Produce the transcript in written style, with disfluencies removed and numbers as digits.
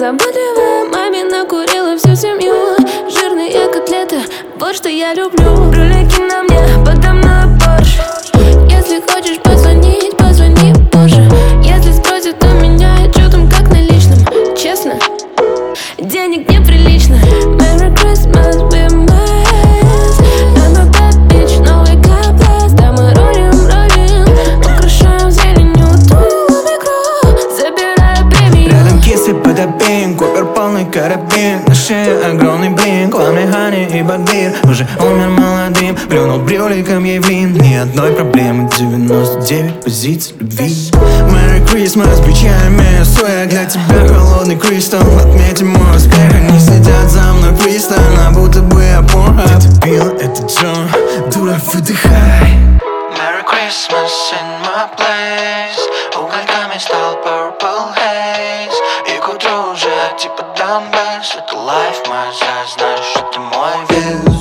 заботливая, маме накурила всю семью. Жирные котлеты, вот что я люблю. Ролики на мне, подо мной Порш. Если хочешь позвонить, позвони позже. Если спросят у меня, чё там как на личном. Честно, денег неприлично. Merry Christmas, we miss. I'm a bad bitch, новый каплес. Да мы ролим, украшаем зеленью тулуп игру, забирая премию. Рядом кисы подобин, купер полный карабин. На шее огромный блин, Ламли, Хани и Багир. Уже умер молодым, плюнул брюликом ей в лин. Ни одной проблемы, 99 позиций любви. Merry Christmas, печальный свек. Для тебя холодный кристалл, отметим мой успех. Они следят за мной пристально, будто бы я порно. Ты пила, это Джон, дура, выдыхай. Merry Christmas in my place. Угольками стал purple haze. И к утру уже типа done best. Это life, моя знаешь, что ты мой вес.